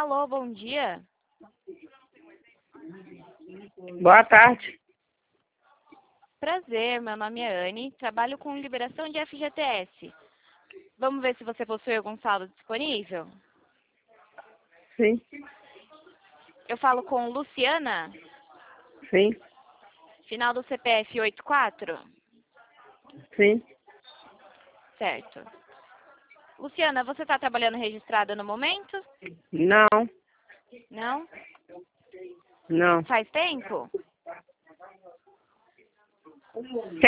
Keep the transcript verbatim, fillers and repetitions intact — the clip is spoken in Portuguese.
Alô, bom dia. Boa tarde. Prazer, meu nome é Anne, trabalho com liberação de F G T S. Vamos ver se você possui algum saldo disponível? Sim, Eu falo com Luciana, sim, final do C P F oitenta e quatro? sim. Certo. Luciana, você está trabalhando registrada no momento? Não, Não? não. Faz tempo?